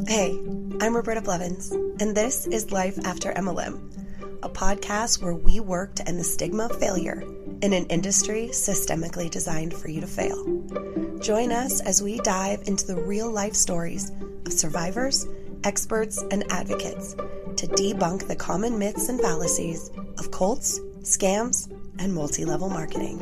Hey, I'm Roberta Blevins, and this is Life After MLM, a podcast where we work to end the stigma of failure in an industry systemically designed for you to fail. Join us as we dive into the real-life stories of survivors, experts, and advocates to debunk the common myths and fallacies of cults, scams, and multi-level marketing.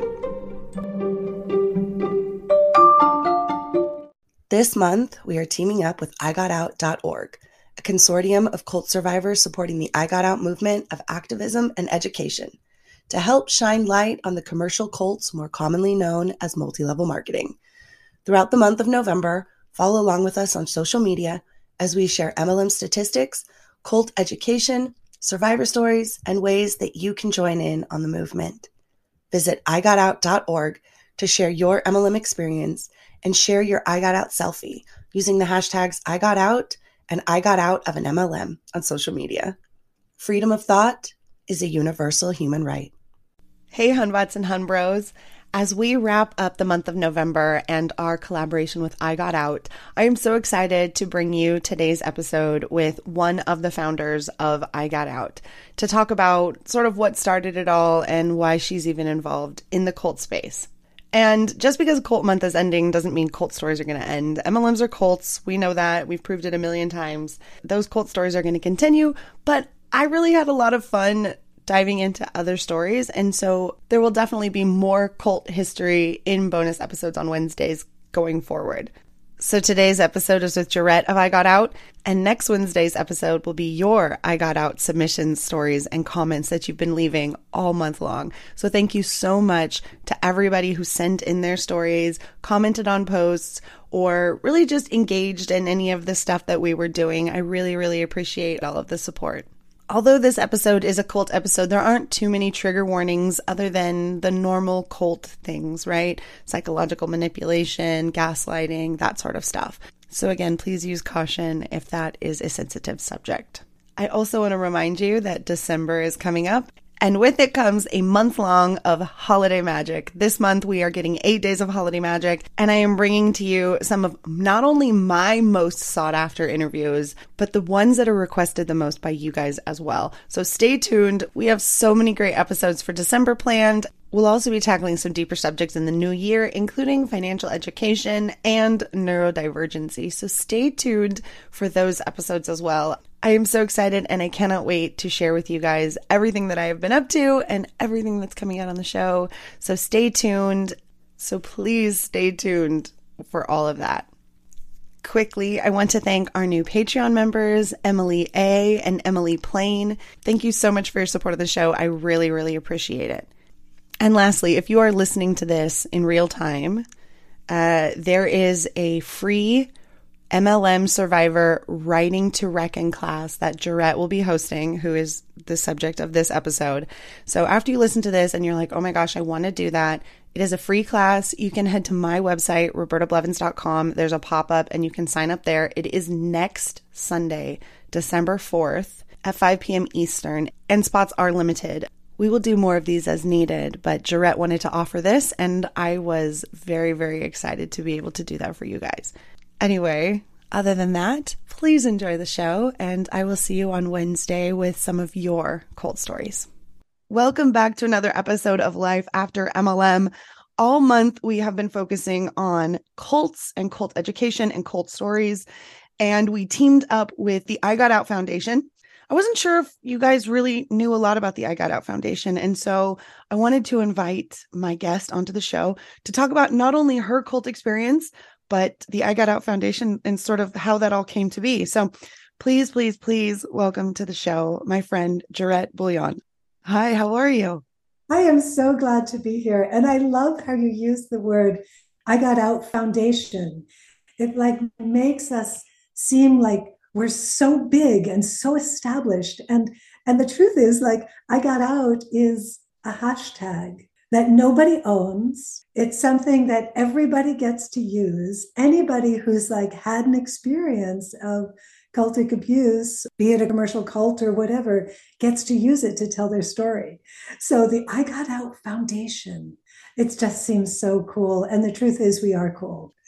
This month, we are teaming up with IGotOut.org, a consortium of cult survivors supporting the I Got Out movement of activism and education to help shine light on the commercial cults more commonly known as multi-level marketing. Throughout the month of November, follow along with us on social media as we share MLM statistics, cult education, survivor stories, and ways that you can join in on the movement. Visit IGotOut.org to share your MLM experience and share your I Got Out selfie using the hashtags I Got Out and I Got Out of an MLM on social media. Freedom of thought is a universal human right. Hey, Hunbots and Hunbros. As we wrap up the month of November and our collaboration with I Got Out, I am so excited to bring you today's episode with one of the founders of I Got Out to talk about sort of what started it all and why she's even involved in the cult space. And just because cult month is ending doesn't mean cult stories are going to end. MLMs are cults. We know that. We've proved it a million times. Those cult stories are going to continue, but I really had a lot of fun diving into other stories. And so there will definitely be more cult history in bonus episodes on Wednesdays going forward. So today's episode is with Jarrett of I Got Out, and next Wednesday's episode will be your I Got Out submissions, stories, and comments that you've been leaving all month long. So thank you so much to everybody who sent in their stories, commented on posts, or really just engaged in any of the stuff that we were doing. I really, really appreciate all of the support. Although this episode is a cult episode, there aren't too many trigger warnings other than the normal cult things, right? Psychological manipulation, gaslighting, that sort of stuff. So again, please use caution if that is a sensitive subject. I also want to remind you that December is coming up, and with it comes a month long of holiday magic. This month, we are getting 8 days of holiday magic, and I am bringing to you some of not only my most sought after interviews, but the ones that are requested the most by you guys as well. So stay tuned. We have so many great episodes for December planned. We'll also be tackling some deeper subjects in the new year, including financial education and neurodivergency. So stay tuned for those episodes as well. I am so excited and I cannot wait to share with you guys everything that I have been up to and everything that's coming out on the show. So stay tuned. So please stay tuned for all of that. Quickly, I want to thank our new Patreon members, Emily A. and Emily Plain. Thank you so much for your support of the show. I really, really appreciate it. And lastly, if you are listening to this in real time, there is a free MLM survivor writing to reckon class that Jarrett will be hosting, who is the subject of this episode. So after you listen to this and you're like, oh my gosh, I want to do that, it is a free class. You can head to my website, robertablevins.com. There's a pop-up and you can sign up there. It is next Sunday, December 4th at 5 p.m. Eastern, and spots are limited. We will do more of these as needed, but Jarrett wanted to offer this, and I was very, very excited to be able to do that for you guys. Anyway, other than that, please enjoy the show, and I will see you on Wednesday with some of your cult stories. Welcome back to another episode of Life After MLM. All month, we have been focusing on cults and cult education and cult stories, and we teamed up with the I Got Out Foundation. I wasn't sure if you guys really knew a lot about the I Got Out Foundation, and so I wanted to invite my guest onto the show to talk about not only her cult experience, but the I Got Out Foundation and sort of how that all came to be. So please, please, please welcome to the show, my friend, Jarrett Bouillon. Hi, how are you? I am so glad to be here. And I love how you use the word I Got Out Foundation. It like makes us seem like we're so big and so established. And the truth is, like, I Got Out is a hashtag that nobody owns. It's something that everybody gets to use. Anybody who's like had an experience of cultic abuse, be it a commercial cult or whatever, gets to use it to tell their story. So the I Got Out Foundation, it just seems so cool. And the truth is, we are cool.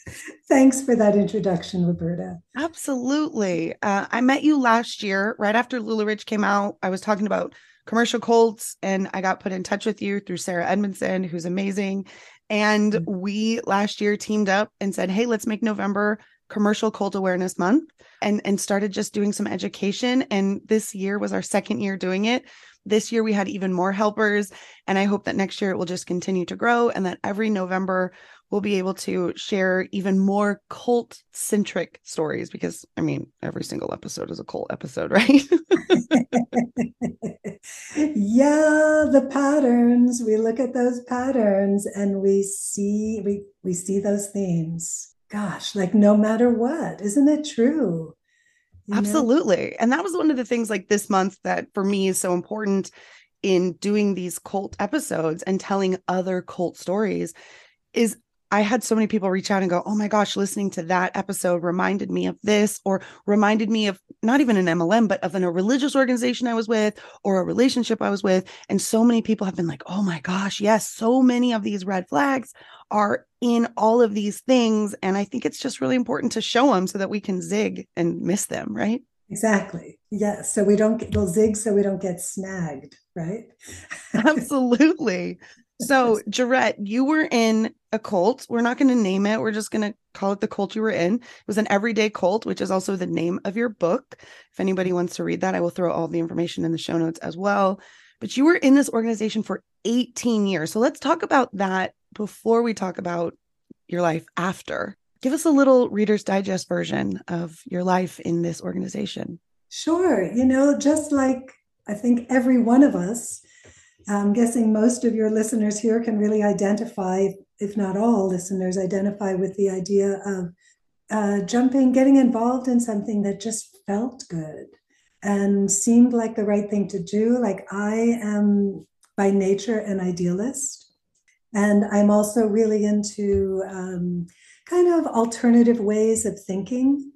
Thanks for that introduction, Roberta. Absolutely. I met you last year, right after LuLaRich came out. I was talking about commercial cults, and I got put in touch with you through Sarah Edmondson, who's amazing. And we last year teamed up and said, hey, let's make November Commercial Cult Awareness Month, and started just doing some education. And this year was our second year doing it. This year we had even more helpers, and I hope that next year it will just continue to grow, and that every November we'll be able to share even more cult centric stories, because I mean, every single episode is a cult episode, right? Yeah, the patterns. We look at those patterns and we see those themes. Gosh, like no matter what, isn't it true? You know? Absolutely. And that was one of the things like this month that for me is so important in doing these cult episodes and telling other cult stories is I had so many people reach out and go, oh my gosh, listening to that episode reminded me of this, or reminded me of not even an MLM, but of a religious organization I was with or a relationship I was with. And so many people have been like, oh my gosh, yes, so many of these red flags are in all of these things. And I think it's just really important to show them so that we can zig and miss them, right? Exactly. Yes. So we don't we'll zig so we don't get snagged, right? Absolutely. So, Jarette, you were in a cult. We're not going to name it. We're just going to call it the cult you were in. It was an everyday cult, which is also the name of your book. If anybody wants to read that, I will throw all the information in the show notes as well. But you were in this organization for 18 years. So let's talk about that before we talk about your life after. Give us a little Reader's Digest version of your life in this organization. Sure. Just like I think every one of us, I'm guessing most of your listeners here can really identify, if not all listeners, identify with the idea of getting involved in something that just felt good and seemed like the right thing to do. Like I am by nature an idealist, and I'm also really into kind of alternative ways of thinking.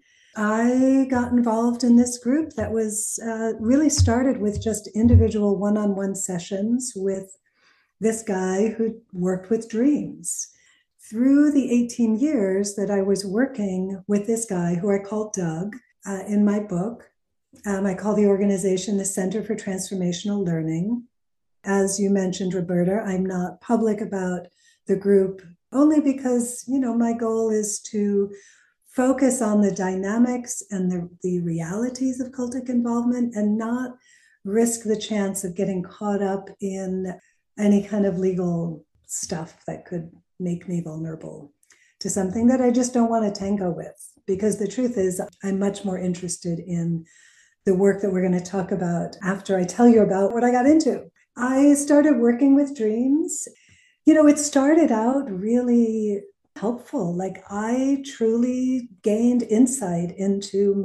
I got involved in this group that was really started with just individual one on one sessions with this guy who worked with dreams. Through the 18 years that I was working with this guy, who I call Doug in my book, I call the organization the Center for Transformational Learning. As you mentioned, Roberta, I'm not public about the group only because, my goal is to focus on the dynamics and the realities of cultic involvement and not risk the chance of getting caught up in any kind of legal stuff that could make me vulnerable to something that I just don't want to tango with. Because the truth is, I'm much more interested in the work that we're going to talk about after I tell you about what I got into. I started working with dreams. It started out really helpful. Like I truly gained insight into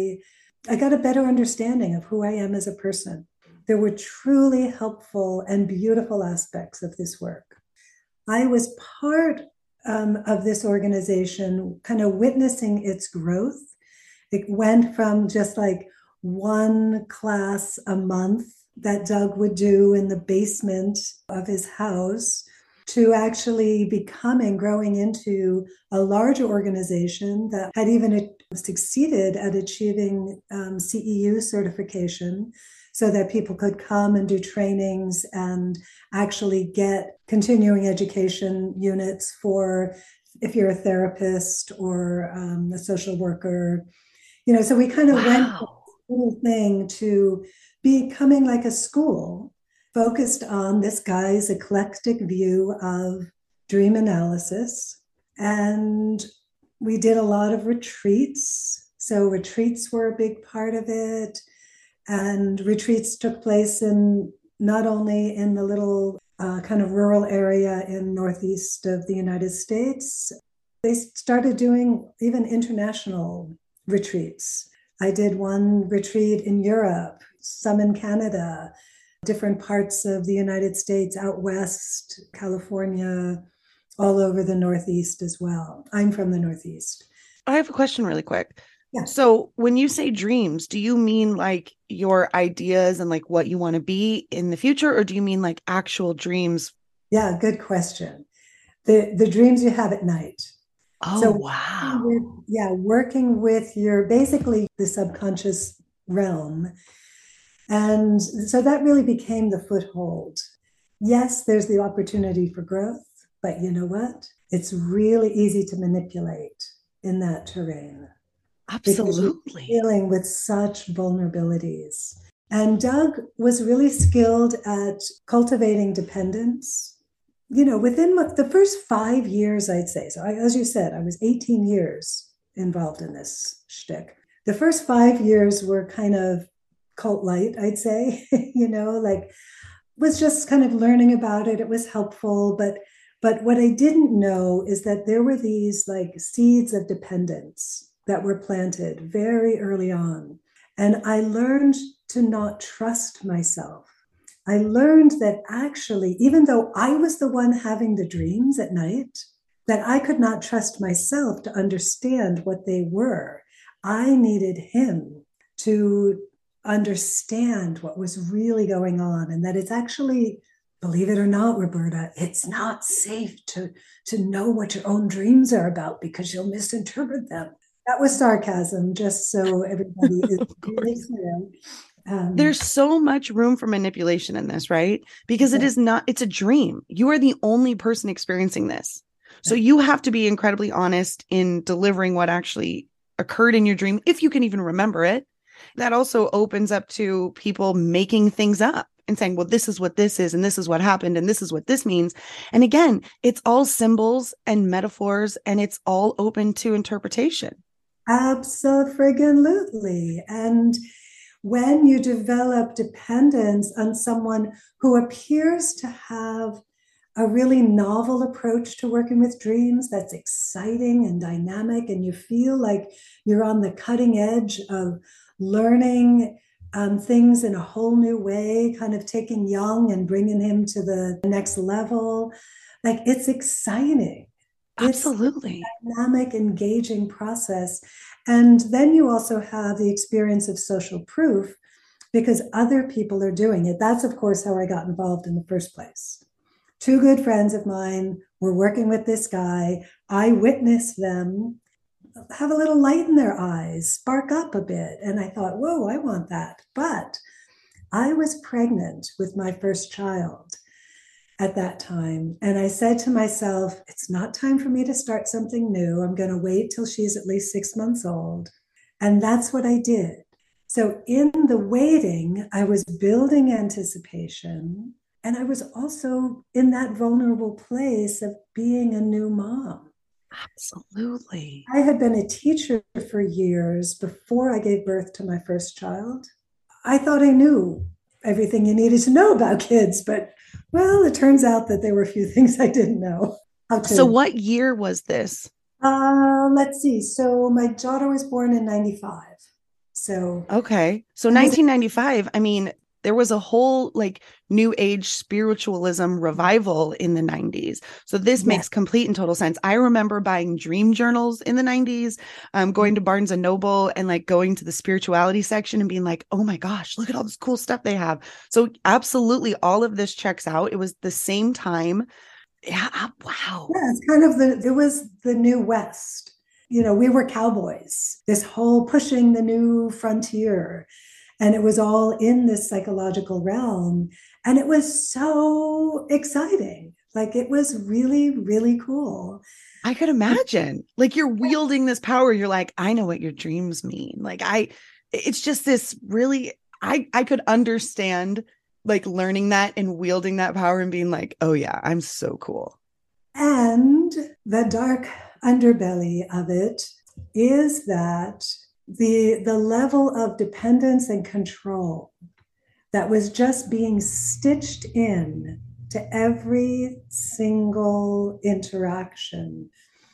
I got a better understanding of who I am as a person. There were truly helpful and beautiful aspects of this work. I was part of this organization, kind of witnessing its growth. It went from just like one class a month that Doug would do in the basement of his house to actually growing into a larger organization that had even succeeded at achieving CEU certification so that people could come and do trainings and actually get continuing education units for if you're a therapist or a social worker. So we kind of went from this little thing to becoming like a school focused on this guy's eclectic view of dream analysis. And we did a lot of retreats. So retreats were a big part of it. And retreats took place not only in the little kind of rural area in northeast of the United States, they started doing even international retreats. I did one retreat in Europe, some in Canada, different parts of the United States, out west, California, all over the Northeast as well. I'm from the Northeast. I have a question really quick. Yeah. So when you say dreams, do you mean like your ideas and like what you want to be in the future, or do you mean like actual dreams? Yeah, good question. The dreams you have at night. Oh, So wow. working with your basically the subconscious realm. And so that really became the foothold. Yes, there's the opportunity for growth, but you know what? It's really easy to manipulate in that terrain because you're Absolutely. dealing with such vulnerabilities. And Doug was really skilled at cultivating dependence. You know, within the first 5 years, I'd say. So, as you said, I was 18 years involved in this shtick. The first 5 years were kind of cult light, I'd say. Like was just kind of learning about it. It was helpful, but what I didn't know is that there were these like seeds of dependence that were planted very early on. And I learned to not trust myself. I learned that actually, even though I was the one having the dreams at night, that I could not trust myself to understand what they were. I needed him to understand what was really going on, and that it's actually, believe it or not, Roberta, it's not safe to know what your own dreams are about because you'll misinterpret them. That was sarcasm, just so everybody is Of really course. clear. There's so much room for manipulation in this, right? Because it Yeah, is not, it's a dream. You are the only person experiencing this. So you have to be incredibly honest in delivering what actually occurred in your dream, if you can even remember it. That also opens up to people making things up and saying, well, this is what this is, and this is what happened, and this is what this means. And again, it's all symbols and metaphors, and it's all open to interpretation. absolutely. And when you develop dependence on someone who appears to have a really novel approach to working with dreams that's exciting and dynamic, and you feel like you're on the cutting edge of learning things in a whole new way, kind of taking Jung and bringing him to the next level. Like it's exciting. It's a Absolutely. dynamic, engaging process. And then you also have the experience of social proof because other people are doing it. That's, of course, how I got involved in the first place. Two good friends of mine were working with this guy. I witnessed them have a little light in their eyes, spark up a bit. And I thought, whoa, I want that. But I was pregnant with my first child at that time. And I said to myself, it's not time for me to start something new. I'm going to wait till she's at least 6 months old. And that's what I did. So in the waiting, I was building anticipation. And I was also in that vulnerable place of being a new mom. Absolutely. I had been a teacher for years before I gave birth to my first child. I thought I knew everything you needed to know about kids, but well, it turns out that there were a few things I didn't know how So, to. what year was this? Let's see. So my daughter was born in 95. So Okay. So, I was, 1995, I mean, there was a whole like new age spiritualism revival in the 90s. So, this yeah. makes complete and total sense. I remember buying dream journals in the 90s, going to Barnes and Noble and like going to the spirituality section and being like, oh my gosh, look at all this cool stuff they have. So, absolutely, all of this checks out. It was the same time. Yeah. Wow. Yeah, it's kind of it was the new West. We were cowboys, this whole pushing the new frontier. And it was all in this psychological realm. And it was so exciting. Like it was really, really cool. I could imagine. Like you're wielding this power. You're like, I know what your dreams mean. It's just this really, I could understand like learning that and wielding that power and being like, oh yeah, I'm so cool. And the dark underbelly of it is that the level of dependence and control that was just being stitched in to every single interaction.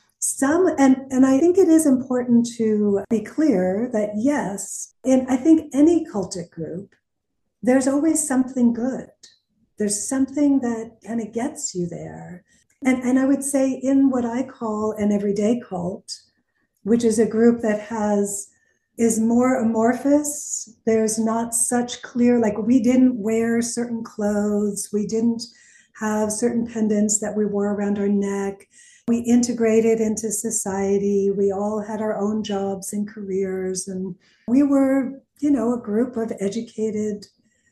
And I think it is important to be clear that yes, in I think any cultic group, there's always something good. There's something that kind of gets you there. And I would say in what I call an everyday cult, which is a group that is more amorphous. There's not such clear, like we didn't wear certain clothes, we didn't have certain pendants that we wore around our neck. We integrated into society. We all had our own jobs and careers. And we were, a group of educated,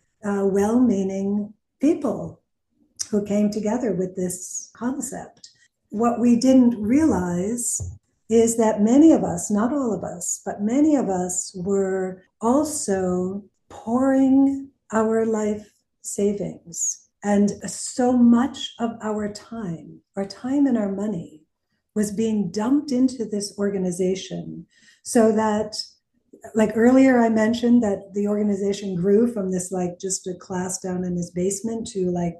well-meaning people who came together with this concept. What we didn't realize is that many of us, not all of us, but many of us were also pouring our life savings. And so much of our time and our money was being dumped into this organization so that, like earlier I mentioned that the organization grew from this like just a class down in his basement to like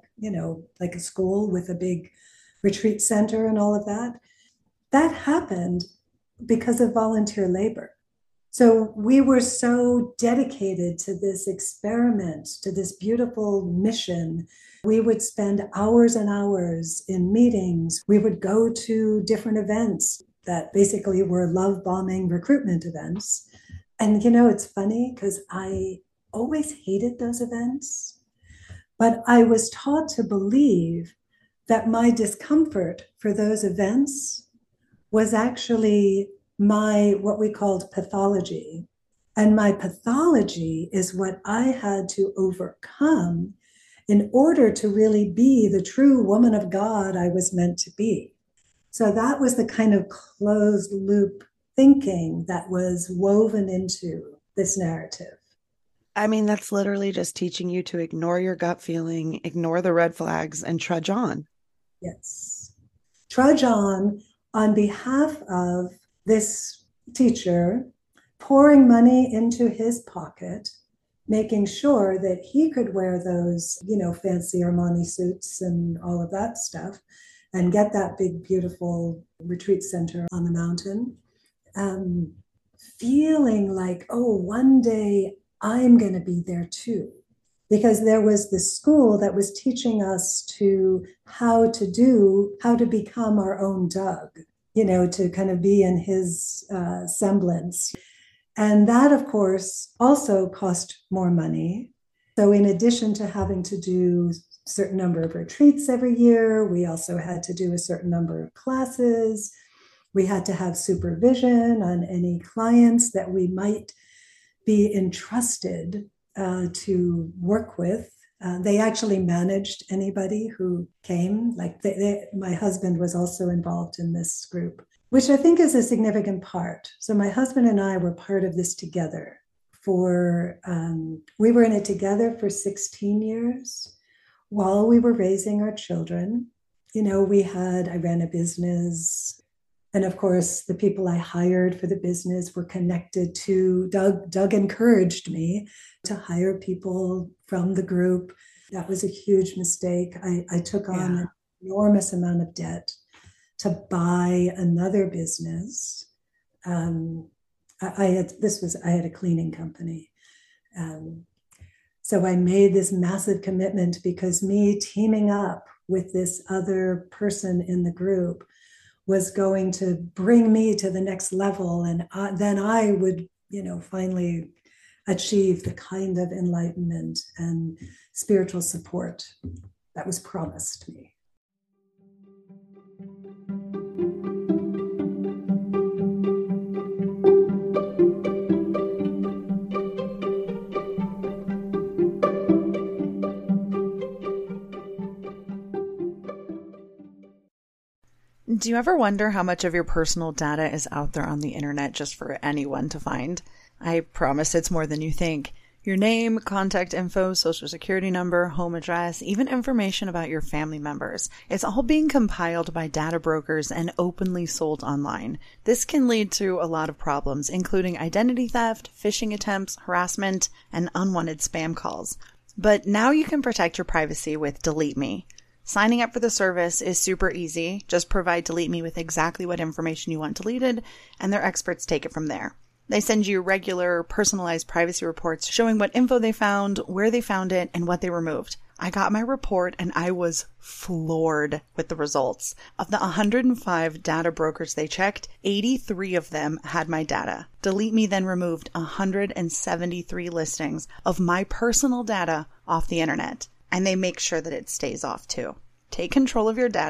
a school with a big retreat center and all of that. That happened because of volunteer labor. So we were so dedicated to this experiment, to this beautiful mission. We would spend hours and hours in meetings. We would go to different events that basically were love bombing recruitment events. And it's funny because I always hated those events, but I was taught to believe that my discomfort for those events was actually my what we called pathology. And my pathology is what I had to overcome in order to really be the true woman of God I was meant to be. So that was the kind of closed loop thinking that was woven into this narrative. I mean, that's literally just teaching you to ignore your gut feeling, ignore the red flags, and trudge on. Yes. Trudge on behalf of this teacher, pouring money into his pocket, making sure that he could wear those, fancy Armani suits and all of that stuff and get that big, beautiful retreat center on the mountain. Feeling like, one day I'm going to be there too. Because there was this school that was teaching us how to become our own Doug, to kind of be in his semblance. And that, of course, also cost more money. So in addition to having to do a certain number of retreats every year, we also had to do a certain number of classes. We had to have supervision on any clients that we might be entrusted to work with. They actually managed anybody who came. Like my husband was also involved in this group, which I think is a significant part. So my husband and I were part of this together we were in it together for 16 years while we were raising our children. I ran a business. And of course, the people I hired for the business were connected to Doug. Doug encouraged me to hire people from the group. That was a huge mistake. I took on an enormous amount of debt to buy another business. I had a cleaning company. So I made this massive commitment because me teaming up with this other person in the group was going to bring me to the next level. And then I would, finally achieve the kind of enlightenment and spiritual support that was promised me. Do you ever wonder how much of your personal data is out there on the internet just for anyone to find? I promise it's more than you think. Your name, contact info, social security number, home address, even information about your family members. It's all being compiled by data brokers and openly sold online. This can lead to a lot of problems, including identity theft, phishing attempts, harassment, and unwanted spam calls. But now you can protect your privacy with Delete Me. Signing up for the service is super easy. Just provide Delete Me with exactly what information you want deleted, and their experts take it from there. They send you regular, personalized privacy reports showing what info they found, where they found it, and what they removed. I got my report and I was floored with the results. Of the 105 data brokers they checked, 83 of them had my data. Delete Me then removed 173 listings of my personal data off the internet. And they make sure that it stays off too. Take control of your data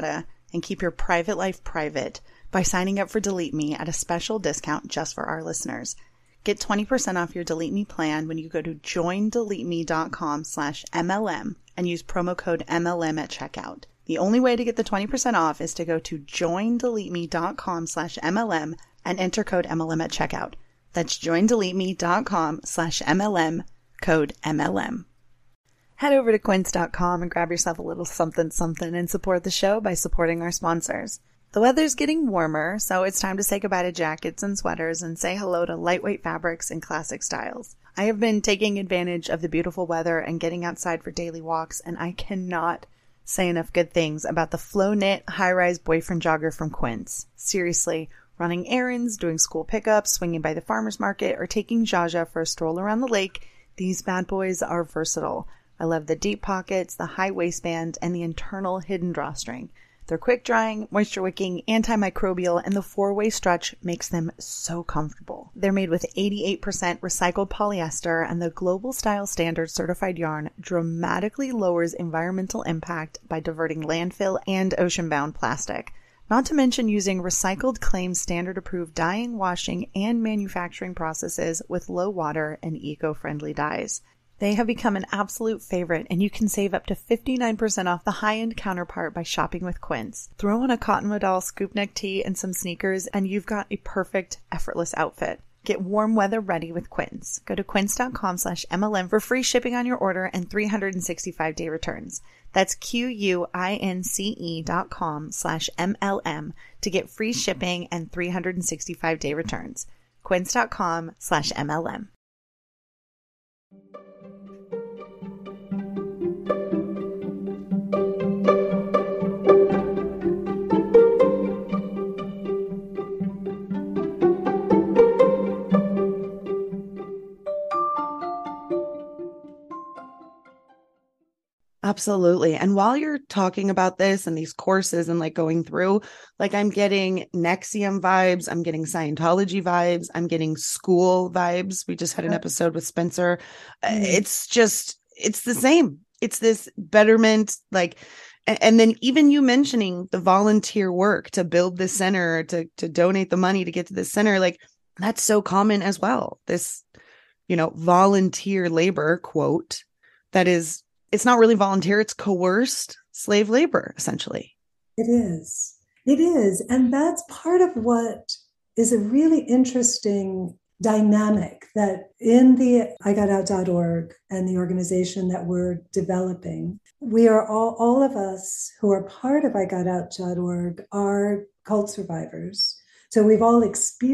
and keep your private life private by signing up for Delete Me at a special discount just for our listeners. Get 20% off your Delete Me plan when you go to joindeleteme.com/MLM and use promo code MLM at checkout. The only way to get the 20% off is to go to joindeleteme.com/MLM and enter code MLM at checkout. That's joindeleteme.com/MLM, code MLM. Head over to quince.com and grab yourself a little something and support the show by supporting our sponsors. The weather's getting warmer, so it's time to say goodbye to jackets and sweaters and say hello to lightweight fabrics and classic styles. I have been taking advantage of the beautiful weather and getting outside for daily walks, and I cannot say enough good things about the Flow Knit high-rise boyfriend jogger from Quince. Seriously, running errands, doing school pickups, swinging by the farmer's market, or taking Jaja for a stroll around the lake, these bad boys are versatile. I love the deep pockets, the high waistband, and the internal hidden drawstring. They're quick drying, moisture wicking, antimicrobial, and the 4-way stretch makes them so comfortable. They're made with 88% recycled polyester, and the Global Style Standard certified yarn dramatically lowers environmental impact by diverting landfill and ocean-bound plastic. Not to mention using recycled claim standard approved dyeing, washing, and manufacturing processes with low water and eco-friendly dyes. They have become an absolute favorite, and you can save up to 59% off the high-end counterpart by shopping with Quince. Throw on a cotton modal scoop neck tee and some sneakers, and you've got a perfect, effortless outfit. Get warm weather ready with Quince. Go to quince.com/MLM for free shipping on your order and 365-day returns. That's QUINCE.com/MLM to get free shipping and 365-day returns. Quince.com/MLM. Absolutely. And while you're talking about this and these courses and like going through, like I'm getting NXIVM vibes, I'm getting Scientology vibes, I'm getting school vibes. We just had an episode with Spencer. It's the same. It's this betterment, like, and then even you mentioning the volunteer work to build this center, to donate the money to get to this center, like that's so common as well. This, volunteer labor, quote, that is, it's not really volunteer, it's coerced slave labor, essentially. It is. It is. And that's part of what is a really interesting dynamic that in the IGotOut.org and the organization that we're developing, we are all of us who are part of IGotOut.org are cult survivors. So we've all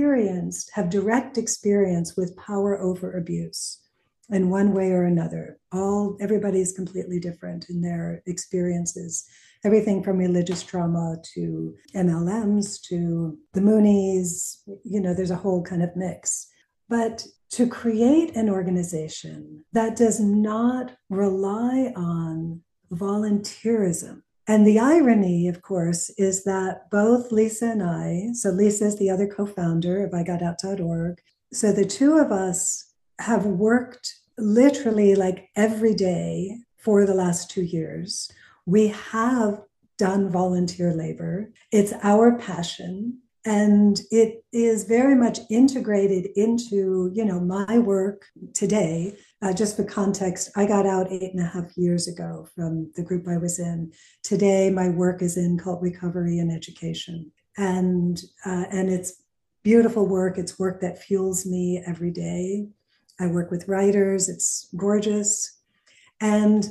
have direct experience with power over abuse in one way or another. Everybody is completely different in their experiences. Everything from religious trauma to MLMs to the Moonies, there's a whole kind of mix. But to create an organization that does not rely on volunteerism. And the irony, of course, is that both Lisa and I, so Lisa is the other co-founder of IGotOut.org, so the two of us have worked literally like every day for the last 2 years. We have done volunteer labor. It's our passion. And it is very much integrated into, my work today. Just for context, I got out 8.5 years ago from the group I was in. Today, my work is in cult recovery and education. And it's beautiful work. It's work that fuels me every day. I work with writers. It's gorgeous. And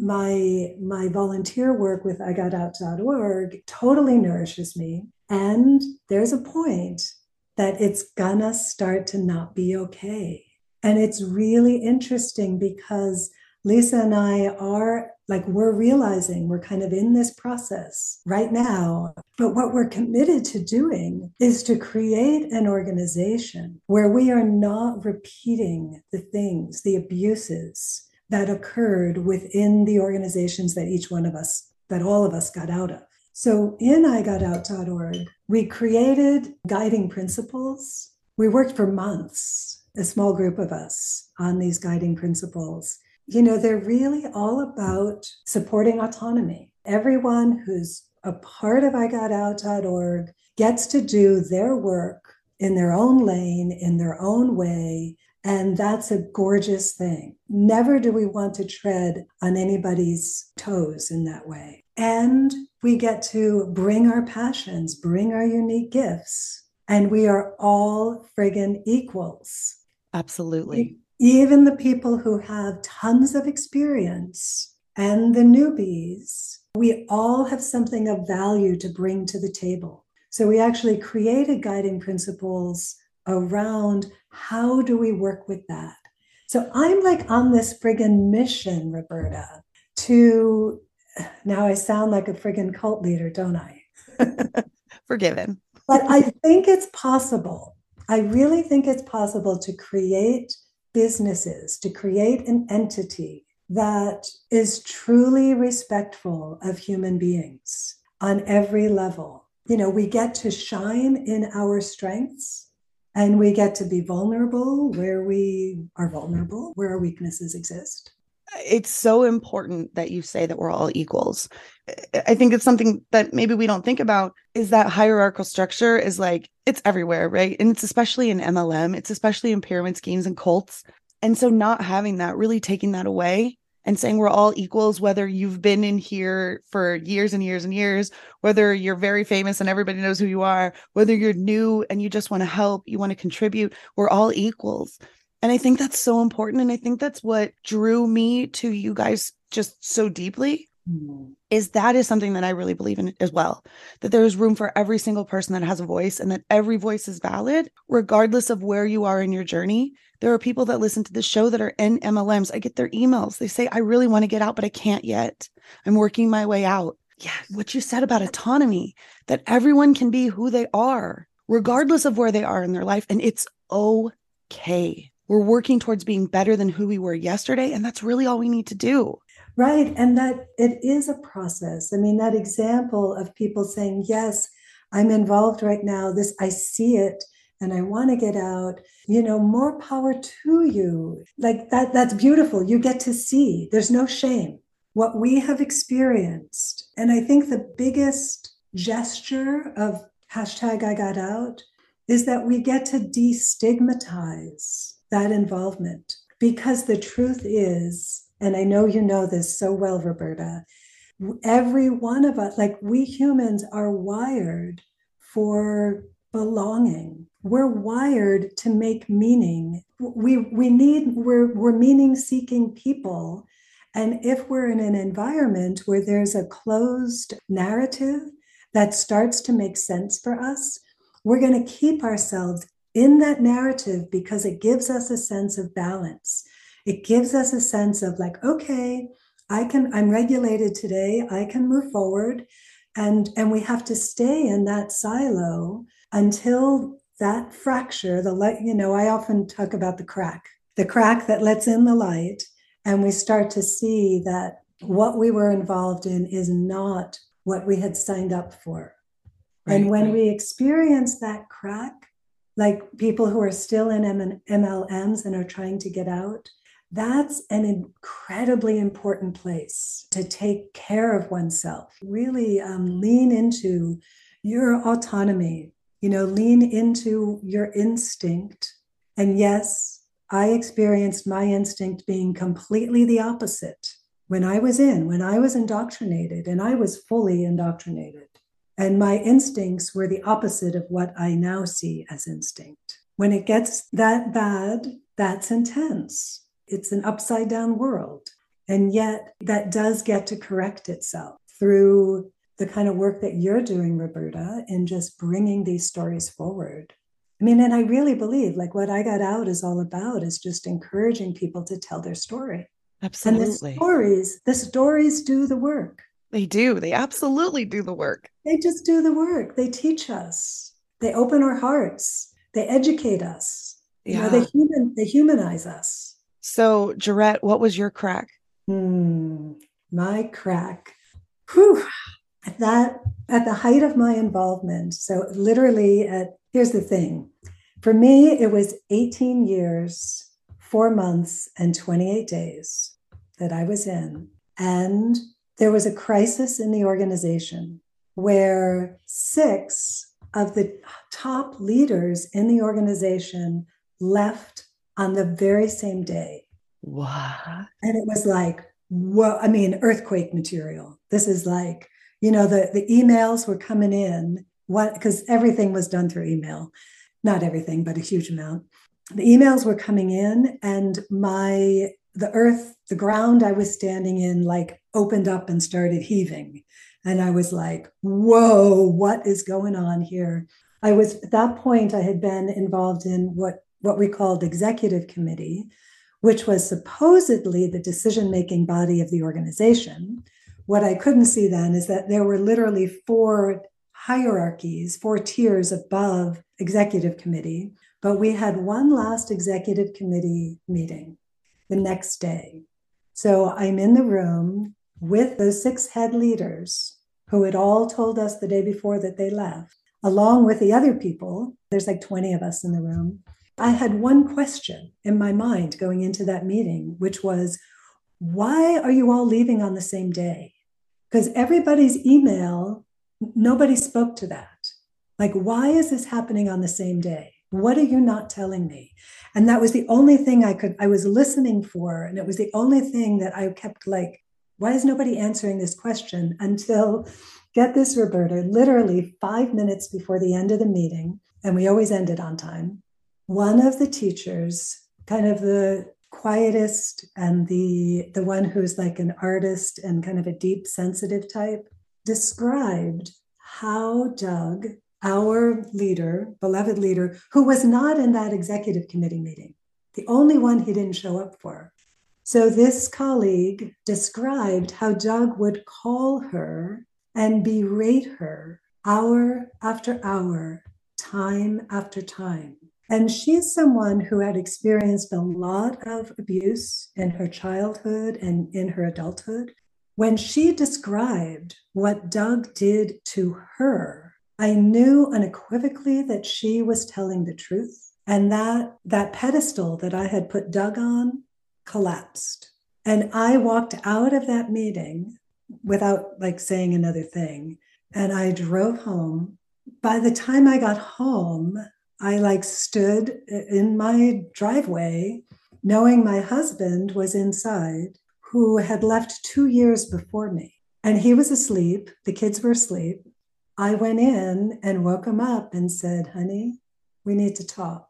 my volunteer work with IGotOut.org totally nourishes me. And there's a point that it's gonna start to not be okay. And it's really interesting because Lisa and I we're realizing we're kind of in this process right now. But what we're committed to doing is to create an organization where we are not repeating the things, the abuses that occurred within the organizations that all of us got out of. So in IGotOut.org, we created guiding principles. We worked for months, a small group of us, on these guiding principles. They're really all about supporting autonomy. Everyone who's a part of IGotOut.org gets to do their work in their own lane, in their own way. And that's a gorgeous thing. Never do we want to tread on anybody's toes in that way. And we get to bring our passions, bring our unique gifts, and we are all friggin' equals. Absolutely. Even the people who have tons of experience and the newbies, we all have something of value to bring to the table. So we actually created guiding principles around how do we work with that. So I'm like on this friggin' mission, Roberta, to, now I sound like a friggin' cult leader, don't I? Forgiven. But I think it's possible. I really think it's possible to create businesses, to create an entity that is truly respectful of human beings on every level. You know, we get to shine in our strengths and we get to be vulnerable where we are vulnerable, where our weaknesses exist. It's so important that you say that we're all equals. I think it's something that maybe we don't think about is that hierarchical structure is like, it's everywhere, right? And it's especially in MLM, it's especially in pyramid schemes and cults. And so not having that, really taking that away and saying we're all equals, whether you've been in here for years and years and years, whether you're very famous and everybody knows who you are, whether you're new and you just want to help, you want to contribute, we're all equals. And I think that's so important. And I think that's what drew me to you guys just so deeply, is something that I really believe in as well, that there is room for every single person that has a voice and that every voice is valid, regardless of where you are in your journey. There are people that listen to the show that are in MLMs. I get their emails. They say, I really want to get out, but I can't yet. I'm working my way out. Yeah, what you said about autonomy, that everyone can be who they are, regardless of where they are in their life. And it's okay. We're working towards being better than who we were yesterday. And that's really all we need to do. Right. And that it is a process. I mean, that example of people saying, yes, I'm involved right now. This, I see it and I want to get out, you know, more power to you. Like that's beautiful. You get to see, there's no shame. What we have experienced. And I think the biggest gesture of hashtag I got out is that we get to destigmatize that involvement, because the truth is, and I know you know this so well, Roberta, every one of us, like we humans are wired for belonging. We're wired to make meaning. We're meaning-seeking people. And if we're in an environment where there's a closed narrative that starts to make sense for us, we're going to keep ourselves in that narrative because it gives us a sense of balance. It gives us a sense of like, okay, I'm regulated today. I can move forward. And we have to stay in that silo until that fracture, the light, you know, I often talk about the crack that lets in the light. And we start to see that what we were involved in is not what we had signed up for. Right. And when we experience that crack, like people who are still in MLMs and are trying to get out, that's an incredibly important place to take care of oneself. Really lean into your autonomy, you know, lean into your instinct. And yes, I experienced my instinct being completely the opposite when I was indoctrinated, and I was fully indoctrinated. And my instincts were the opposite of what I now see as instinct. When it gets that bad, that's intense. It's an upside down world. And yet that does get to correct itself through the kind of work that you're doing, Roberta, in just bringing these stories forward. I mean, and I really believe like what I Got Out is all about is just encouraging people to tell their story. Absolutely. And the stories do the work. They do. They absolutely do the work. They just do the work. They teach us. They open our hearts. They educate us. Yeah. You know, they humanize us. So, Jarrett, what was your crack? My crack. Whew. At the height of my involvement. So literally here's the thing. For me, it was 18 years, 4 months, and 28 days that I was in. And there was a crisis in the organization. where 6 of the top leaders in the organization left on the very same day. What? And it was like, whoa, I mean, earthquake material. This is like, the emails were coming in, because everything was done through email. Not everything, but a huge amount. The emails were coming in, and the ground I was standing in, like opened up and started heaving. And I was like, whoa, what is going on here? At that point, I had been involved in what we called executive committee, which was supposedly the decision-making body of the organization. What I couldn't see then is that there were literally 4 hierarchies, 4 tiers above executive committee, but we had one last executive committee meeting the next day. So I'm in the room with those 6 head leaders who had all told us the day before that they left, along with the other people. There's like 20 of us in the room. I had one question in my mind going into that meeting, which was, why are you all leaving on the same day? Because everybody's email, nobody spoke to that. Like, why is this happening on the same day? What are you not telling me? And that was the only thing I was listening for. And it was the only thing that I kept like, why is nobody answering this question? Until, get this, Roberta, literally 5 minutes before the end of the meeting, and we always ended on time, one of the teachers, kind of the quietest and the one who's like an artist and kind of a deep, sensitive type, described how Doug, our leader, beloved leader, who was not in that executive committee meeting, the only one he didn't show up for. So this colleague described how Doug would call her and berate her hour after hour, time after time. And she's someone who had experienced a lot of abuse in her childhood and in her adulthood. When she described what Doug did to her, I knew unequivocally that she was telling the truth. And that pedestal that I had put Doug on collapsed. And I walked out of that meeting without like saying another thing. And I drove home. By the time I got home, I like stood in my driveway, knowing my husband was inside, who had left 2 years before me. And he was asleep. The kids were asleep. I went in and woke him up and said, honey, we need to talk.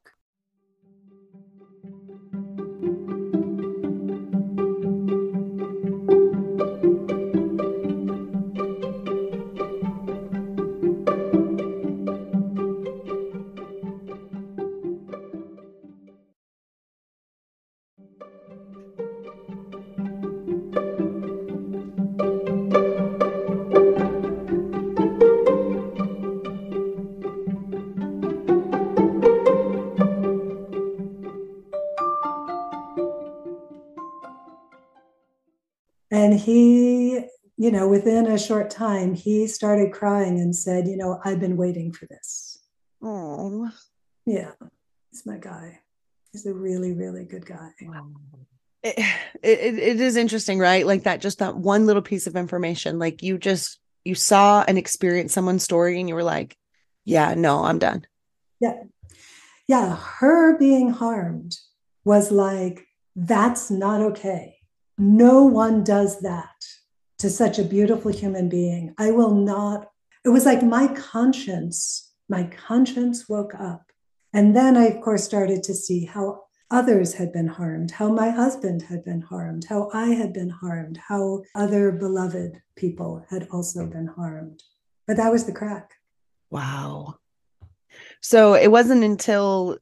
And he, within a short time, he started crying and said, I've been waiting for this. Oh, yeah, he's my guy. He's a really, really good guy. Wow. It is interesting, right? Like that one little piece of information, like you saw and experienced someone's story and you were like, yeah, no, I'm done. Yeah. Yeah. Her being harmed was like, that's not okay. No one does that to such a beautiful human being. I will not. It was like my conscience woke up. And then I, of course, started to see how others had been harmed, how my husband had been harmed, how I had been harmed, how other beloved people had also been harmed. But that was the crack. Wow. So it wasn't until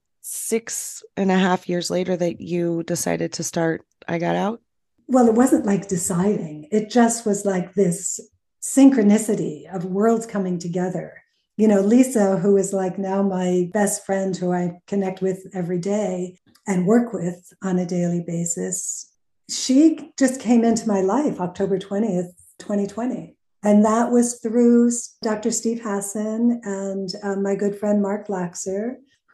6.5 years later that you decided to start I Got Out? Well, it wasn't like deciding. It just was like this synchronicity of worlds coming together. Lisa, who is like now my best friend, who I connect with every day and work with on a daily basis, she just came into my life October 20th, 2020. And that was through Dr. Steve Hassan and my good friend, Mark Laxer,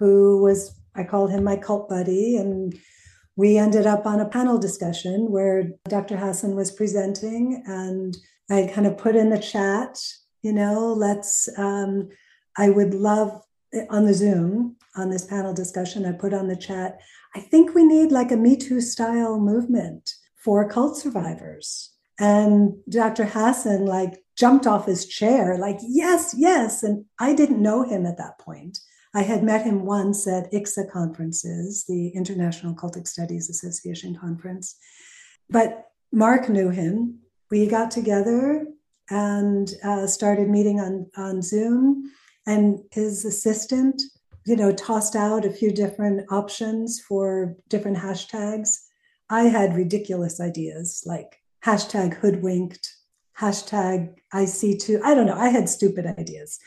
I called him my cult buddy. And we ended up on a panel discussion where Dr. Hassan was presenting, and I kind of put in the chat, let's, I would love on the Zoom, on this panel discussion, I put on the chat, I think we need like a Me Too style movement for cult survivors. And Dr. Hassan like jumped off his chair, like, yes, yes. And I didn't know him at that point. I had met him once at ICSA conferences, the International Cultic Studies Association conference. But Mark knew him. We got together and started meeting on Zoom. And his assistant, tossed out a few different options for different hashtags. I had ridiculous ideas like hashtag hoodwinked, hashtag IC2. I don't know. I had stupid ideas.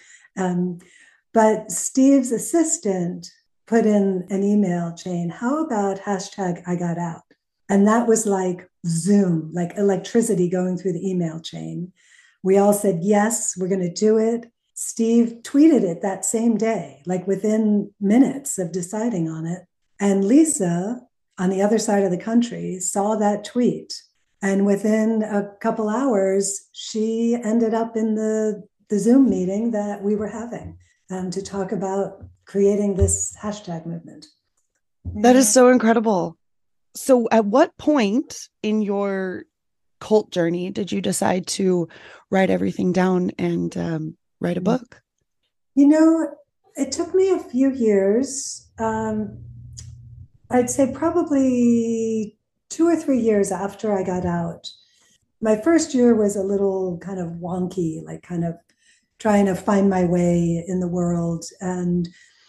But Steve's assistant put in an email chain, how about hashtag I got out? And that was like Zoom, like electricity going through the email chain. We all said, yes, we're going to do it. Steve tweeted it that same day, like within minutes of deciding on it. And Lisa, on the other side of the country, saw that tweet. And within a couple hours, she ended up in the Zoom meeting that we were having to talk about creating this hashtag movement. That is so incredible. So at what point in your cult journey did you decide to write everything down and write a book? It took me a few years. I'd say probably 2 or 3 years after I got out. My first year was a little kind of wonky, like kind of trying to find my way in the world. And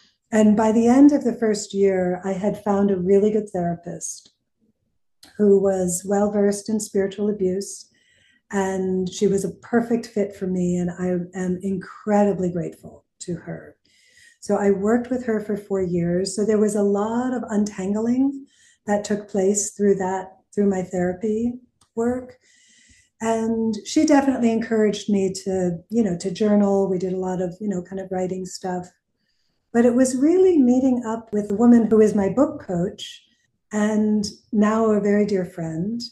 by the end of the first year, I had found a really good therapist who was well-versed in spiritual abuse. And she was a perfect fit for me. And I am incredibly grateful to her. So I worked with her for 4 years. So there was a lot of untangling that took place through my therapy work. And she definitely encouraged me to journal. We did a lot of, kind of writing stuff. But it was really meeting up with a woman who is my book coach and now a very dear friend,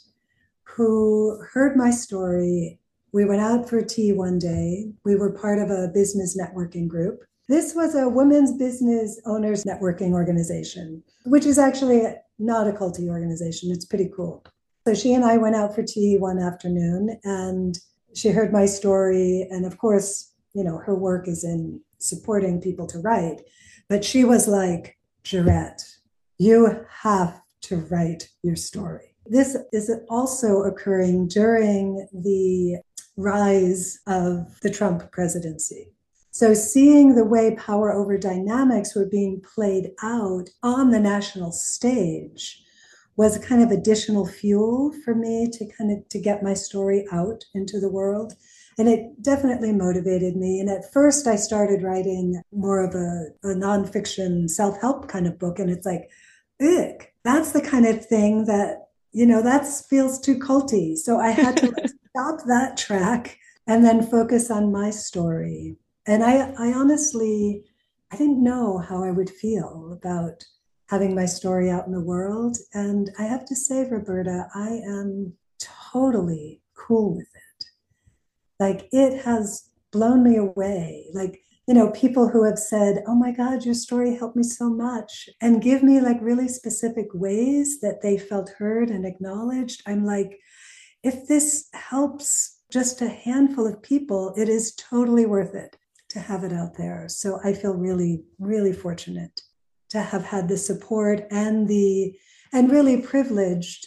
who heard my story. We went out for tea one day. We were part of a business networking group. This was a women's business owners networking organization, which is actually not a culty organization. It's pretty cool. So she and I went out for tea one afternoon and she heard my story. And of course, her work is in supporting people to write. But she was like, Jarette, you have to write your story. This is also occurring during the rise of the Trump presidency. So seeing the way power over dynamics were being played out on the national stage was a kind of additional fuel for me to get my story out into the world. And it definitely motivated me. And at first I started writing more of a nonfiction self-help kind of book. And it's like, ugh, that's the kind of thing that, that feels too culty. So I had to stop that track and then focus on my story. And I honestly, I didn't know how I would feel about having my story out in the world. And I have to say, Roberta, I am totally cool with it. Like, it has blown me away. Like, people who have said, oh my God, your story helped me so much, and give me like really specific ways that they felt heard and acknowledged. I'm like, if this helps just a handful of people, it is totally worth it to have it out there. So I feel really, really fortunate to have had the support and really privileged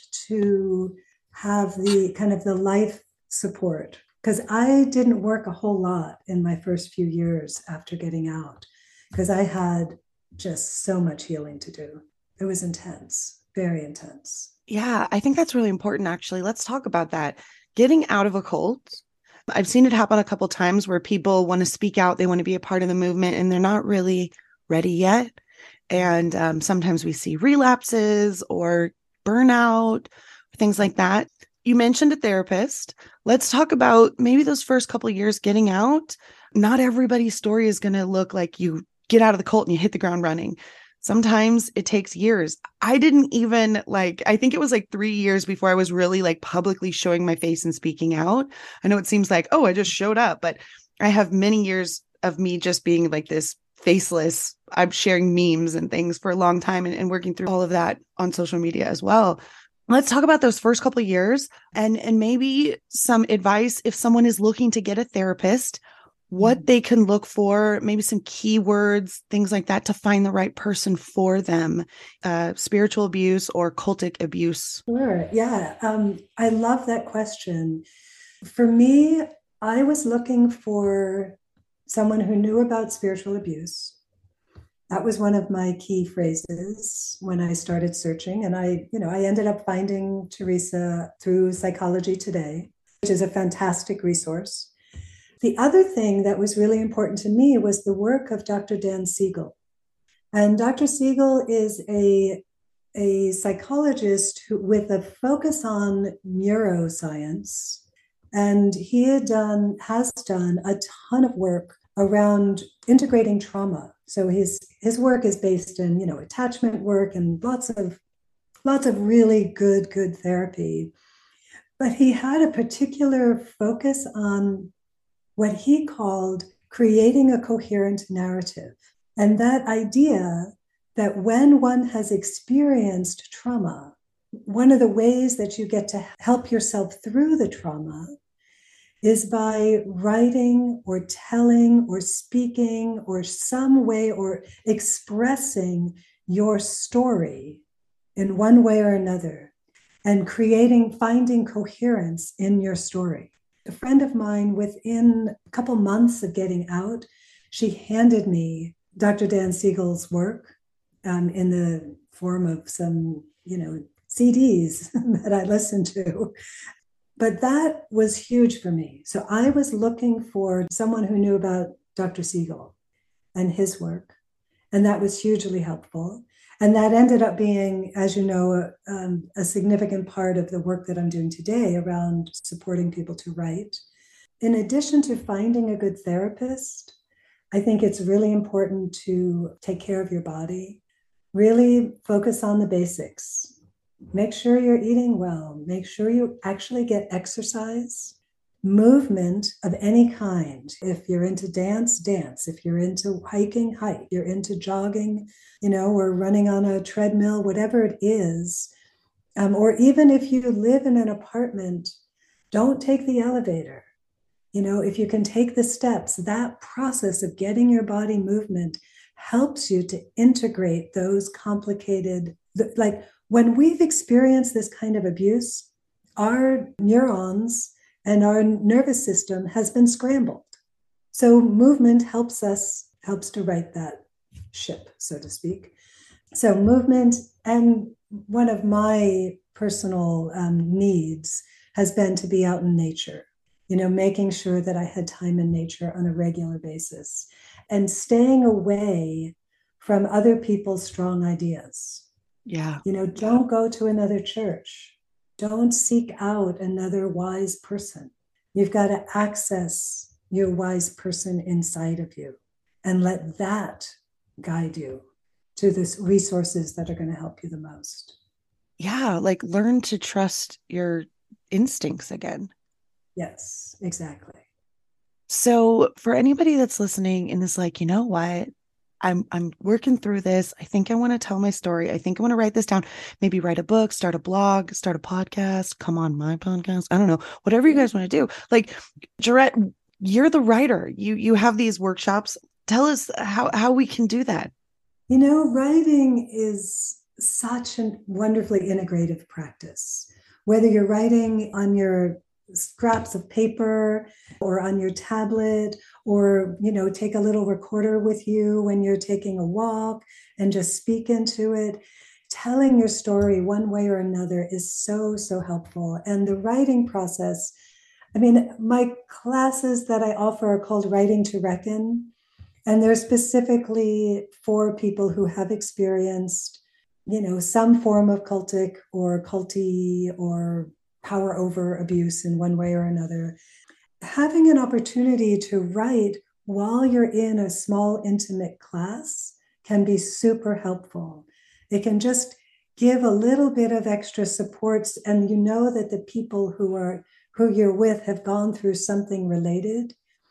to have the kind of the life support. Because I didn't work a whole lot in my first few years after getting out, because I had just so much healing to do. It was intense, very intense. Yeah, I think that's really important, actually. Let's talk about that. Getting out of a cult. I've seen it happen a couple of times where people want to speak out, they want to be a part of the movement, and they're not really ready yet. And sometimes we see relapses or burnout, things like that. You mentioned a therapist. Let's talk about maybe those first couple of years getting out. Not everybody's story is going to look like you get out of the cult and you hit the ground running. Sometimes it takes years. I didn't even I think it was 3 years before I was really publicly showing my face and speaking out. I know it seems like, oh, I just showed up, but I have many years of me just being like this faceless. I'm sharing memes and things for a long time and working through all of that on social media as well. Let's talk about those first couple of years and maybe some advice if someone is looking to get a therapist, what they can look for, maybe some keywords, things like that to find the right person for them, spiritual abuse or cultic abuse. Sure. Yeah. I love that question. For me, I was looking for someone who knew about spiritual abuse. That was one of my key phrases when I started searching. And I ended up finding Teresa through Psychology Today, which is a fantastic resource. The other thing that was really important to me was the work of Dr. Dan Siegel. And Dr. Siegel is a psychologist with a focus on neuroscience. And he has done a ton of work around integrating trauma. So his work is based in, attachment work and lots of really good therapy. But he had a particular focus on what he called creating a coherent narrative. And that idea that when one has experienced trauma, one of the ways that you get to help yourself through the trauma is by writing or telling or speaking or some way or expressing your story in one way or another and finding coherence in your story. A friend of mine, within a couple months of getting out, she handed me Dr. Dan Siegel's work in the form of some, CDs that I listened to. But that was huge for me. So I was looking for someone who knew about Dr. Siegel and his work. And that was hugely helpful. And that ended up being, as you know, a significant part of the work that I'm doing today around supporting people to write. In addition to finding a good therapist, I think it's really important to take care of your body, really focus on the basics. Make sure you're eating well. Make sure you actually get exercise, movement of any kind. If you're into dance, dance. If you're into hiking, hike. If you're into jogging, or running on a treadmill, whatever it is. Or even if you live in an apartment, don't take the elevator. If you can take the steps, that process of getting your body movement helps you to integrate those complicated, like when we've experienced this kind of abuse, our neurons and our nervous system has been scrambled. So movement helps to right that ship, so to speak. So movement, and one of my personal needs has been to be out in nature, making sure that I had time in nature on a regular basis and staying away from other people's strong ideas. Yeah. Don't go to another church. Don't seek out another wise person. You've got to access your wise person inside of you and let that guide you to the resources that are going to help you the most. Yeah, like learn to trust your instincts again. Yes, exactly. So for anybody that's listening and is like, you know what? I'm working through this. I think I want to tell my story. I think I want to write this down. Maybe write a book, start a blog, start a podcast, come on my podcast. I don't know, whatever you guys want to do. Like, Jarrett, you're the writer. You have these workshops. Tell us how we can do that. Writing is such a wonderfully integrative practice. Whether you're writing on your scraps of paper or on your tablet, or take a little recorder with you when you're taking a walk and just speak into it. Telling your story one way or another is so helpful. And the writing process, my classes that I offer are called Writing to Reckon, and they're specifically for people who have experienced some form of cultic or culty or power over abuse in one way or another. Having an opportunity to write while you're in a small, intimate class can be super helpful. It can just give a little bit of extra supports, and that the people who you're with have gone through something related.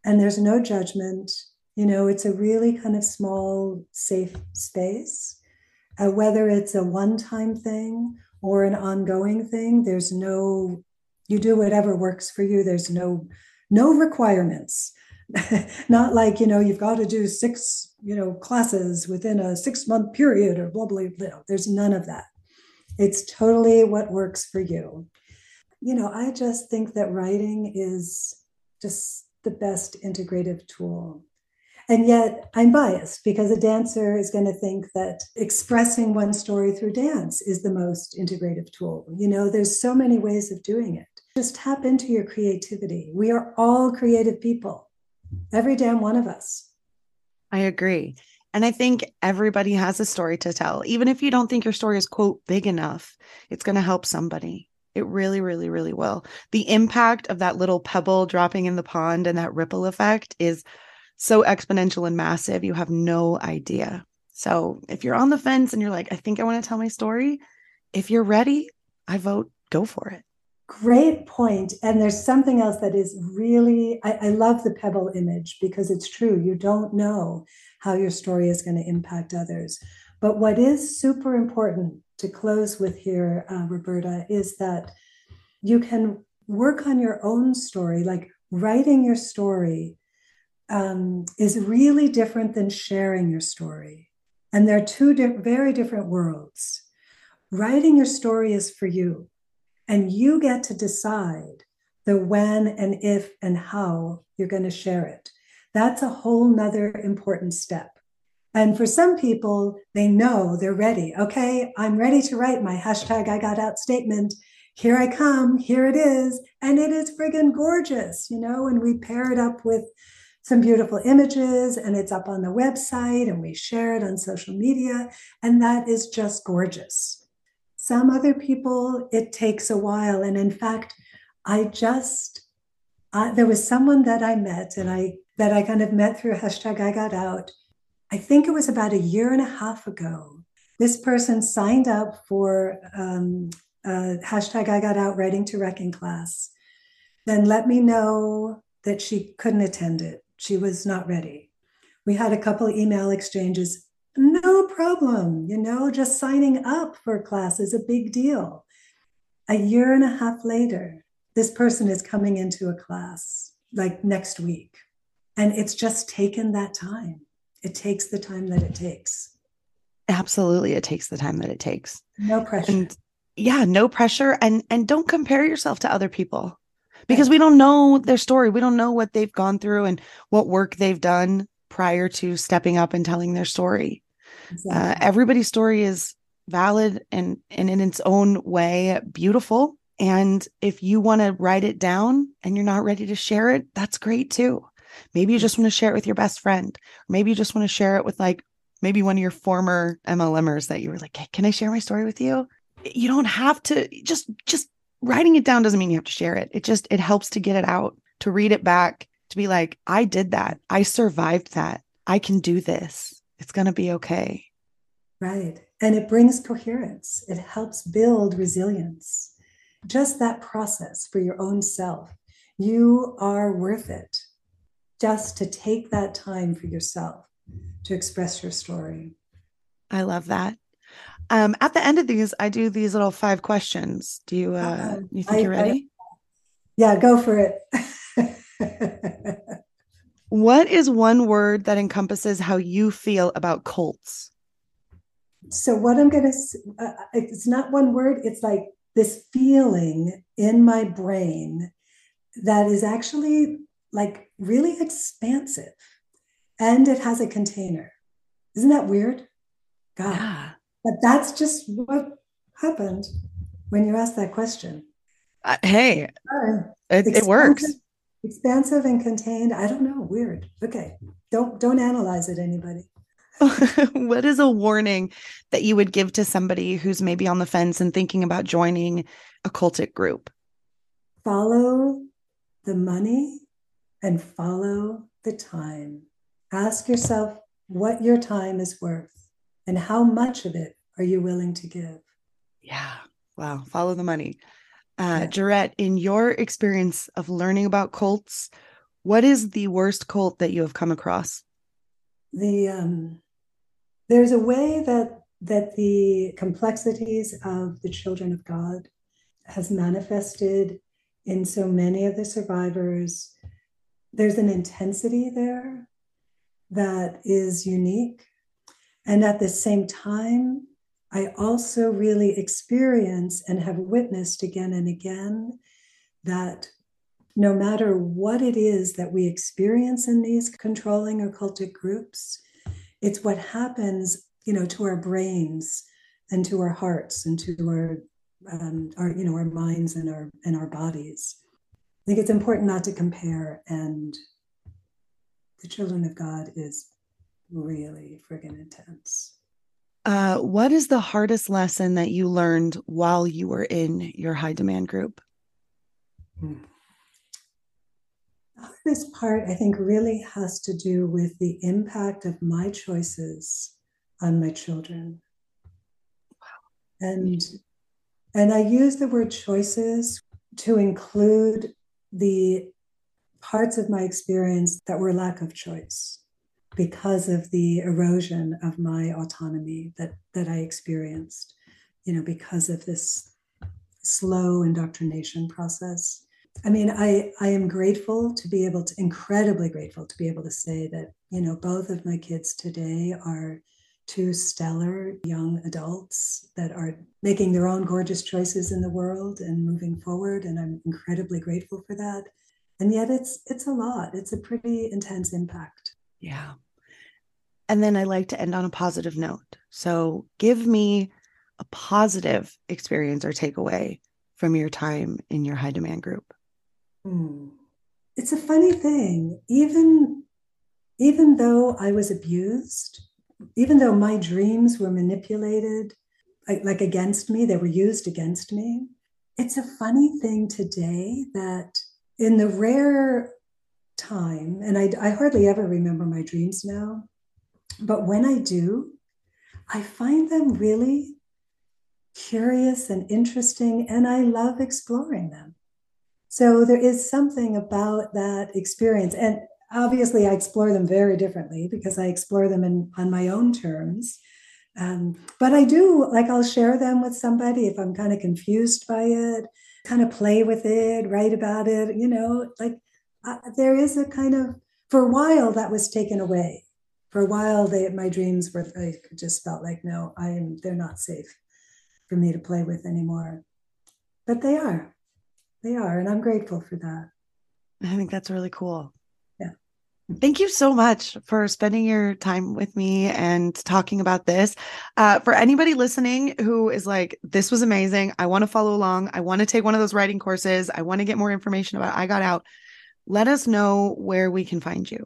and there's no judgment. You know, it's a really kind of small, safe space. Whether it's a one-time thing or an ongoing thing, there's no, you do whatever works for you. There's no requirements. Not like, you know, you've got to do 6, you know, classes within a 6-month period or blah, blah, blah. There's none of that. It's totally what works for you. You know, I just think that writing is just the best integrative tool. And yet I'm biased because a dancer is going to think that expressing one story through dance is the most integrative tool. You know, there's so many ways of doing it. Just tap into your creativity. We are all creative people, every damn one of us. I agree. And I think everybody has a story to tell. Even if you don't think your story is, quote, big enough, it's going to help somebody. It really, really, really will. The impact of that little pebble dropping in the pond and that ripple effect is so exponential and massive. You have no idea. So if you're on the fence and you're like, I think I want to tell my story, if you're ready, I vote go for it. Great point. And there's something else that is really, I love the pebble image because it's true. You don't know how your story is going to impact others. But what is super important to close with here, Roberta, is that you can work on your own story, like writing your story is really different than sharing your story. And they're two very different worlds. Writing your story is for you, and you get to decide the when and if and how you're going to share it. That's a whole nother important step. And for some people, they know they're ready. Okay, I'm ready to write my hashtag I got out statement. Here I come, here it is. And it is friggin' gorgeous, you know, and we pair it up with some beautiful images and it's up on the website and we share it on social media. And that is just gorgeous. Some other people, it takes a while. And in fact, there was someone that I met that I kind of met through hashtag I got out. I think it was about 1.5 years ago. This person signed up for hashtag I got out writing to wrecking class, then let me know that she couldn't attend it. She was not ready. We had a couple email exchanges. No problem. You know, just signing up for a class is a big deal. 1.5 years later, this person is coming into a class like next week. And it's just taken that time. It takes the time that it takes. Absolutely. It takes the time that it takes. No pressure. And yeah, no pressure. And don't compare yourself to other people because we don't know their story. We don't know what they've gone through and what work they've done prior to stepping up and telling their story. Exactly. Everybody's story is valid and in its own way, beautiful. And if you want to write it down and you're not ready to share it, that's great too. Maybe you just want to share it with your best friend. Or maybe you just want to share it with like maybe one of your former MLMers that you were like, hey, can I share my story with you? You don't have to just writing it down doesn't mean you have to share it. It helps to get it out, to read it back, to be like, I did that. I survived that. I can do this. It's going to be okay. Right. And it brings coherence. It helps build resilience. Just that process for your own self. You are worth it. Just to take that time for yourself to express your story. I love that. At the end of these, I do these little 5 questions. Do you think you're ready? Yeah, go for it. What is one word that encompasses how you feel about cults? So what I'm going to, it's not one word. It's like this feeling in my brain that is actually like really expansive, and it has a container. Isn't that weird? God. Yeah. But that's just what happened when you asked that question. Hey, it works. Expansive and contained. I don't know. Weird. Okay. Don't analyze it, anybody. What is a warning that you would give to somebody who's maybe on the fence and thinking about joining a cultic group? Follow the money and follow the time. Ask yourself what your time is worth and how much of it are you willing to give? Yeah. Wow. Follow the money. Jarette, in your experience of learning about cults, What is the worst cult that you have come across? There's a way that the complexities of the children of God has manifested in so many of the survivors. There's an intensity there that is unique. And at the same time, I also really experience and have witnessed again and again that no matter what it is that we experience in these controlling occultic groups, it's what happens, to our brains and to our hearts and to our minds and our bodies. I think it's important not to compare, and the children of God is really friggin' intense. What is the hardest lesson that you learned while you were in your high demand group? The hardest part, I think, really has to do with the impact of my choices on my children. Wow. And I use the word choices to include the parts of my experience that were lack of choice because of the erosion of my autonomy that I experienced, because of this slow indoctrination process. I mean, I am incredibly grateful to be able to say that, both of my kids today are two stellar young adults that are making their own gorgeous choices in the world and moving forward. And I'm incredibly grateful for that. And yet it's a lot. It's a pretty intense impact. Yeah. And then I like to end on a positive note. So give me a positive experience or takeaway from your time in your high demand group. It's a funny thing. Even though I was abused, even though my dreams were manipulated, like against me, they were used against me. It's a funny thing today that in the rare time, and I hardly ever remember my dreams now, but when I do, I find them really curious and interesting, and I love exploring them. So there is something about that experience. And obviously, I explore them very differently because I explore them on my own terms. But I do, I'll share them with somebody if I'm kind of confused by it, kind of play with it, write about it, there is a kind of, for a while that was taken away. For a while, my dreams were, I just felt like, no, they're not safe for me to play with anymore. But they are, and I'm grateful for that. I think that's really cool. Yeah. Thank you so much for spending your time with me and talking about this. For anybody listening who is like, this was amazing, I want to follow along, I want to take one of those writing courses, I want to get more information about I Got Out, let us know where we can find you.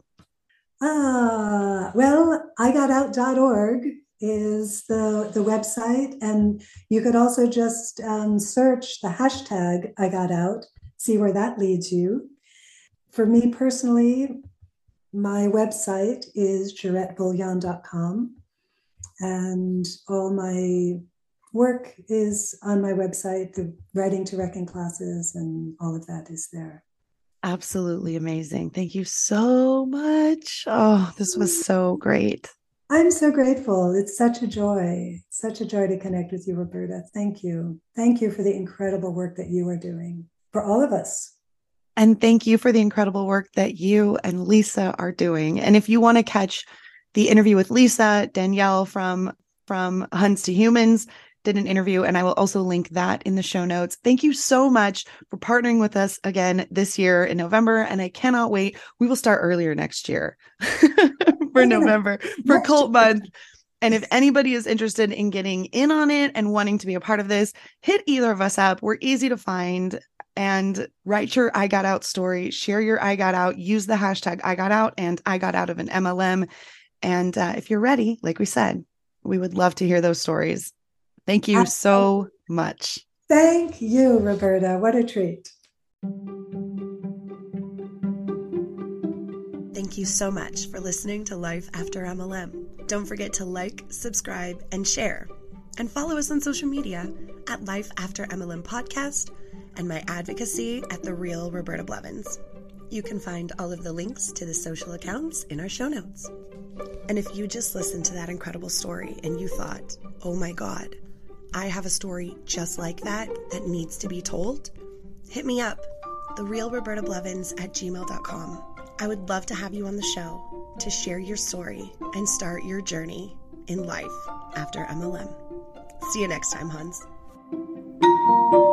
Well, igotout.org is the website, and you could also just search the hashtag I Got Out, see where that leads you. For me personally, my website is JaretteBouillon.com, and all my work is on my website. The Writing to Reckon classes and all of that is there. Absolutely amazing. Thank you so much. Oh, this was so great. I'm so grateful. It's such a joy to connect with you, Roberta. Thank you. Thank you for the incredible work that you are doing for all of us. And thank you for the incredible work that you and Lisa are doing. And if you want to catch the interview with Lisa, Danielle from Hunts to Humans did an interview, and I will also link that in the show notes. Thank you so much for partnering with us again this year in November. And I cannot wait. We will start earlier next year for November for Cult Month. And if anybody is interested in getting in on it and wanting to be a part of this, hit either of us up. We're easy to find. And write your I Got Out story, share your I Got Out, use the hashtag I Got Out and I Got Out of an MLM. And if you're ready, like we said, we would love to hear those stories. Thank you so much. Thank you, Roberta. What a treat. Thank you so much for listening to Life After MLM. Don't forget to like, subscribe, and share. And follow us on social media at Life After MLM Podcast and my advocacy at The Real Roberta Blevins. You can find all of the links to the social accounts in our show notes. And if you just listened to that incredible story and you thought, oh my God, I have a story just like that needs to be told, hit me up, therealrobertablevins@gmail.com. I would love to have you on the show to share your story and start your journey in life after MLM. See you next time, Huns.